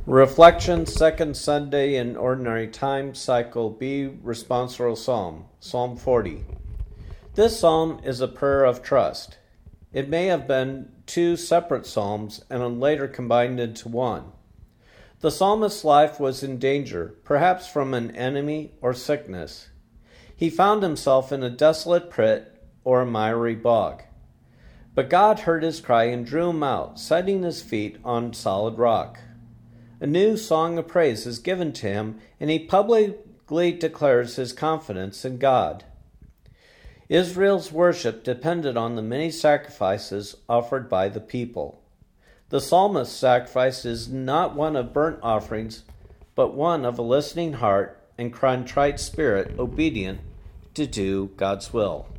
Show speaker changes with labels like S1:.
S1: Reflection, second Sunday in Ordinary Time, Cycle B, Responsorial Psalm, Psalm 40. This psalm is a prayer of trust. It may have been two separate psalms and later combined into one. The psalmist's life was in danger, perhaps from an enemy or sickness. He found himself in a desolate pit or a miry bog. But God heard his cry and drew him out, setting his feet on solid rock. A new song of praise is given to him, and he publicly declares his confidence in God. Israel's worship depended on the many sacrifices offered by the people. The psalmist's sacrifice is not one of burnt offerings, but one of a listening heart and contrite spirit obedient to do God's will.